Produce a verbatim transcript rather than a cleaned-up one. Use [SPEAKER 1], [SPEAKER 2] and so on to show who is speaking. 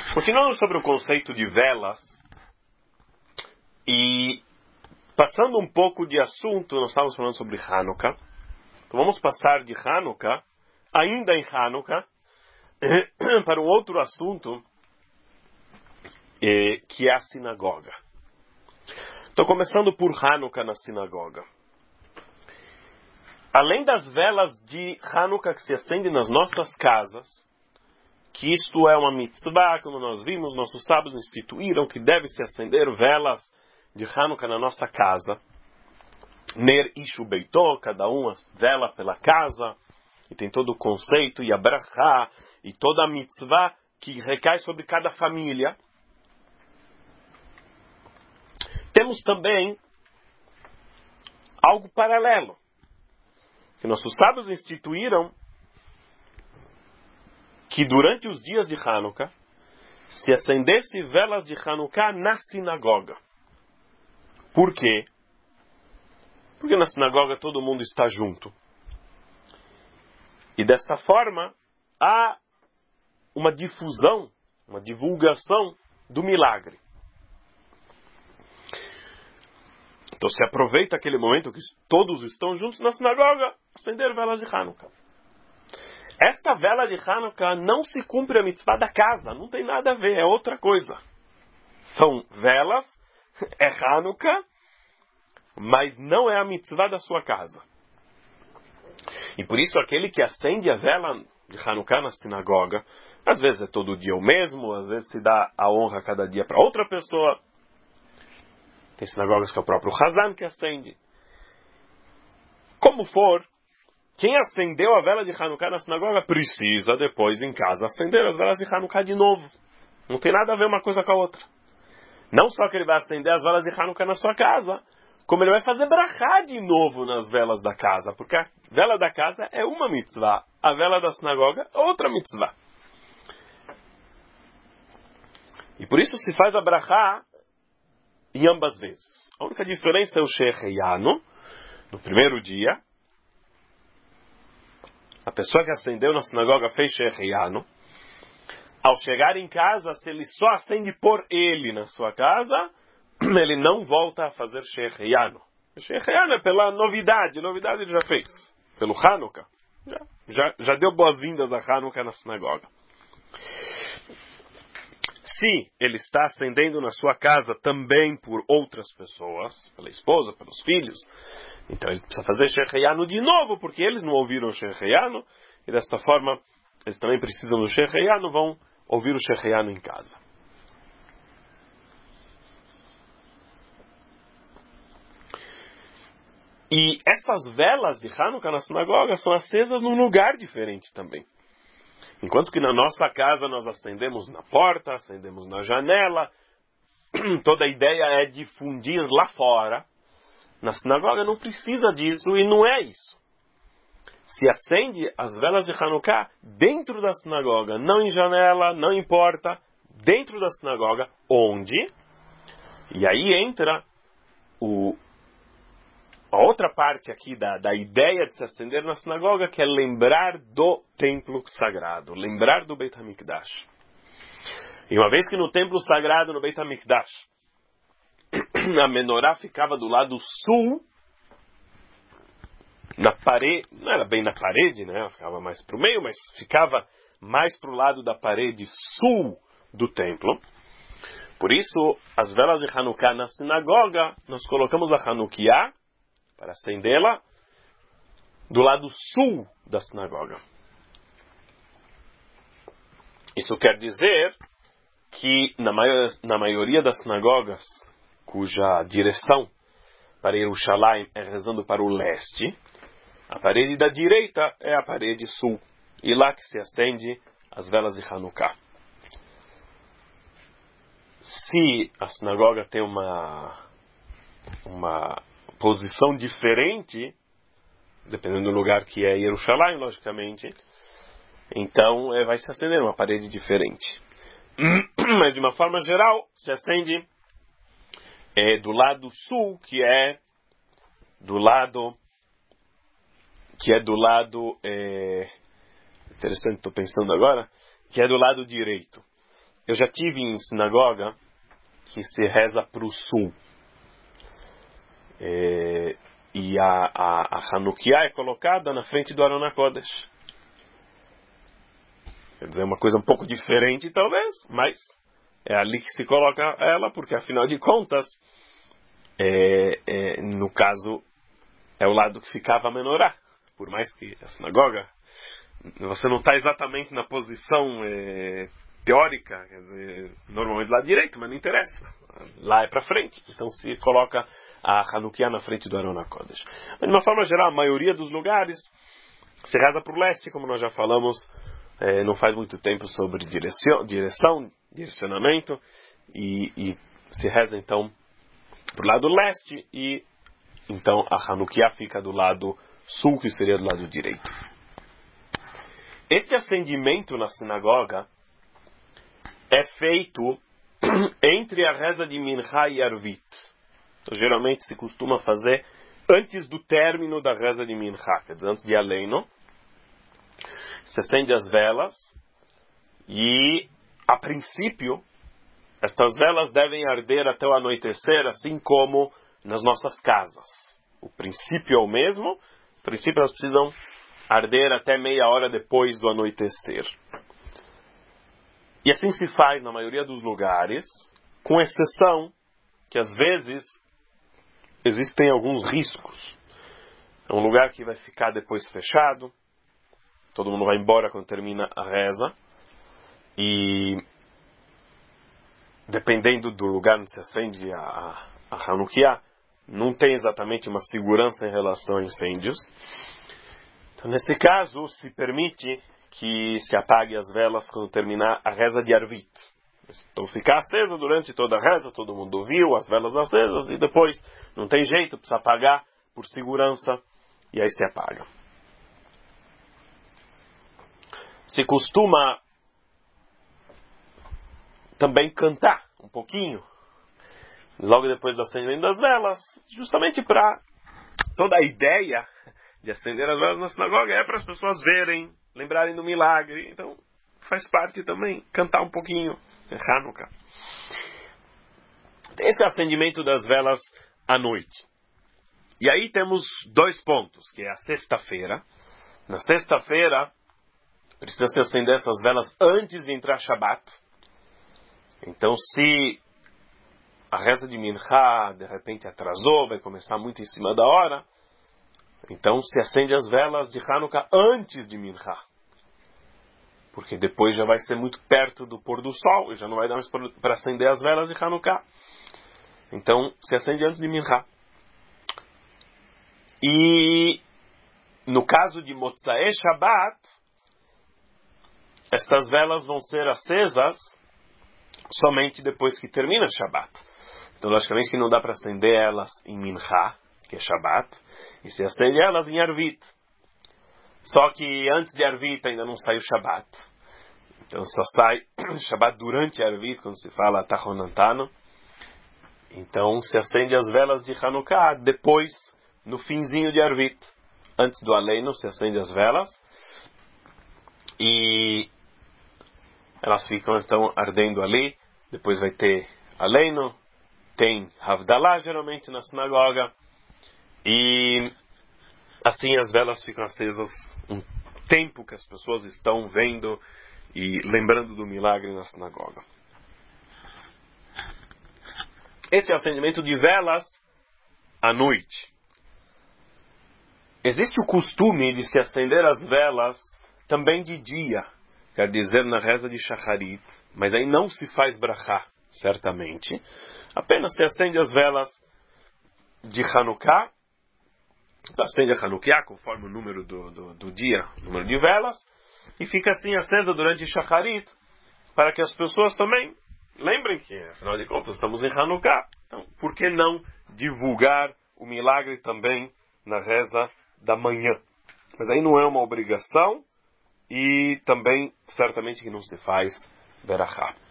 [SPEAKER 1] Continuando sobre o conceito de velas e passando um pouco de assunto, nós estávamos falando sobre Hanukkah. Então vamos passar de Hanukkah, ainda em Hanukkah, para um outro assunto, eh, que é a sinagoga. Estou começando por Hanukkah na sinagoga. Além das velas de Hanukkah que se acendem nas nossas casas, que isto é uma mitzvah, como nós vimos, nossos sábios instituíram que deve-se acender velas de Hanukkah na nossa casa. Ner ishu beitó, cada uma vela pela casa, e tem todo o conceito, e a brachá, e toda a mitzvah que recai sobre cada família. Temos também algo paralelo, que nossos sábios instituíram que durante os dias de Hanukkah se acendesse velas de Hanukkah na sinagoga. Por quê? Porque na sinagoga todo mundo está junto. E desta forma há uma difusão, uma divulgação do milagre. Então se aproveita aquele momento que todos estão juntos na sinagoga, acender velas de Hanukkah. Esta vela de Hanukkah não se cumpre a mitzvah da casa, não tem nada a ver, é outra coisa. São velas, é Hanukkah, mas não é a mitzvah da sua casa. E por isso aquele que acende a vela de Hanukkah na sinagoga, às vezes é todo dia o mesmo, às vezes se dá a honra cada dia para outra pessoa. Tem sinagogas que é o próprio Hazan que acende. Como for, quem acendeu a vela de Hanukkah na sinagoga precisa depois em casa acender as velas de Hanukkah de novo. Não tem nada a ver uma coisa com a outra. Não só que ele vai acender as velas de Hanukkah na sua casa, como ele vai fazer brachá de novo nas velas da casa, porque a vela da casa é uma mitzvah, a vela da sinagoga é outra mitzvah. E por isso se faz a brachá em ambas vezes. A única diferença é o Shehecheyanu, no primeiro dia. A pessoa que acendeu na sinagoga fez Shehecheyanu. Ao chegar em casa, se ele só acende por ele na sua casa, ele não volta a fazer Shehecheyanu. Shehecheyanu é pela novidade, novidade ele já fez. Pelo Hanukkah, já, já, já deu boas-vindas a Hanukkah na sinagoga. Se ele está acendendo na sua casa também por outras pessoas, pela esposa, pelos filhos, então ele precisa fazer Shehecheyanu de novo, porque eles não ouviram o Shehecheyanu, e desta forma eles também precisam do Shehecheyanu, vão ouvir o Shehecheyanu em casa. E essas velas de Hanukkah na sinagoga são acesas num lugar diferente também. Enquanto que na nossa casa nós acendemos na porta, acendemos na janela, toda a ideia é difundir lá fora. Na sinagoga não precisa disso e não é isso. Se acende as velas de Hanukkah dentro da sinagoga, não em janela, não importa, dentro da sinagoga, onde? E aí entra o, a outra parte aqui da, da ideia de se acender na sinagoga, que é lembrar do templo sagrado, lembrar do Beit HaMikdash. E uma vez que no templo sagrado, no Beit HaMikdash, a menorá ficava do lado sul, na parede, não era bem na parede, né? Ela ficava mais para o meio, mas ficava mais para o lado da parede sul do templo. Por isso, as velas de Hanukkah na sinagoga, nós colocamos a Hanukkah, para acendê-la, do lado sul da sinagoga. Isso quer dizer que na, maior, na maioria das sinagogas, cuja direção para Jerusalém é rezando para o leste, a parede da direita é a parede sul, e lá que se acende as velas de Hanukkah. Se a sinagoga tem uma, uma posição diferente, dependendo do lugar que é Jerusalém, logicamente, então é, vai se acender uma parede diferente. Mas de uma forma geral, se acende é, do lado sul, que é do lado que é do lado é, interessante, estou pensando agora, que é do lado direito. eu já tive em sinagoga que se reza para o sul. É, e a, a, a Hanukkah é colocada na frente do Aron HaKodesh. Quer dizer, é uma coisa um pouco diferente talvez, mas é ali que se coloca ela, porque afinal de contas, é, é, no caso, é o lado que ficava a menorá. Por mais que a sinagoga, você não está exatamente na posição é, teórica, quer dizer, normalmente lá direito, mas não interessa. Lá é para frente. Então se coloca a Hanukkah na frente do Aron HaKodesh. Mas de uma forma geral, a maioria dos lugares se reza para o leste, como nós já falamos é, não faz muito tempo, sobre direção, direção direcionamento, e, e se reza então para o lado leste, e então a Hanukkah fica do lado sul, que seria do lado direito. Esse acendimento na sinagoga é feito entre a reza de Mincha e Arvit. Então, geralmente se costuma fazer antes do término da reza de Mincha, quer dizer, antes de Aleino. Se acende as velas e, a princípio, estas velas devem arder até o anoitecer, assim como nas nossas casas. O princípio é o mesmo, o princípio elas precisam arder até meia hora depois do anoitecer. E assim se faz na maioria dos lugares, com exceção que às vezes existem alguns riscos. É um lugar que vai ficar depois fechado, todo mundo vai embora quando termina a reza, e dependendo do lugar onde se acende a, a, a Hanukkah, não tem exatamente uma segurança em relação a incêndios. Então, nesse caso, se permite que se apague as velas quando terminar a reza de Arvit. Então, ficar acesa durante toda a reza, todo mundo ouviu as velas acesas, e depois não tem jeito, precisa apagar por segurança, e aí se apaga. Se costuma também cantar um pouquinho, logo depois do acendimento das velas, justamente para toda a ideia de acender as velas na sinagoga é para as pessoas verem, lembrarem do milagre. Então faz parte também cantar um pouquinho em Hanukkah. Esse é o acendimento das velas à noite. E aí temos dois pontos, que é a sexta-feira. Na sexta-feira precisa se acender essas velas antes de entrar Shabbat. Então, se a reza de Mincha de repente atrasou, vai começar muito em cima da hora, então se acende as velas de Hanukkah antes de Mincha. Porque depois já vai ser muito perto do pôr do sol, e já não vai dar mais para acender as velas de Hanukkah. Então, se acende antes de Mincha. E no caso de Motzai Shabbat, estas velas vão ser acesas somente depois que termina Shabbat. Então, logicamente que não dá para acender elas em Mincha, que é Shabbat, e se acende elas em Arvit. Só que antes de Arvit ainda não sai o Shabbat. Então só sai Shabbat durante Arvit, quando se fala Tachonantano. Então se acende as velas de Hanukkah depois, no finzinho de Arvit. Antes do Aleino se acende as velas. E elas ficam, estão ardendo ali. Depois vai ter Aleino. Tem Havdalah geralmente na sinagoga. E assim as velas ficam acesas um tempo que as pessoas estão vendo e lembrando do milagre na sinagoga. Esse é o acendimento de velas à noite. Existe o costume de se acender as velas também de dia, quer dizer, na reza de Shacharit, mas aí não se faz brachá, certamente. Apenas se acende as velas de Hanukkah, acende a Hanukkah conforme o número do, do, do dia, o número de velas, e fica assim acesa durante Shacharit, para que as pessoas também lembrem que, afinal de contas, estamos em Hanukkah. Então, por que não divulgar o milagre também na reza da manhã? Mas aí não é uma obrigação, e também certamente que não se faz berachá.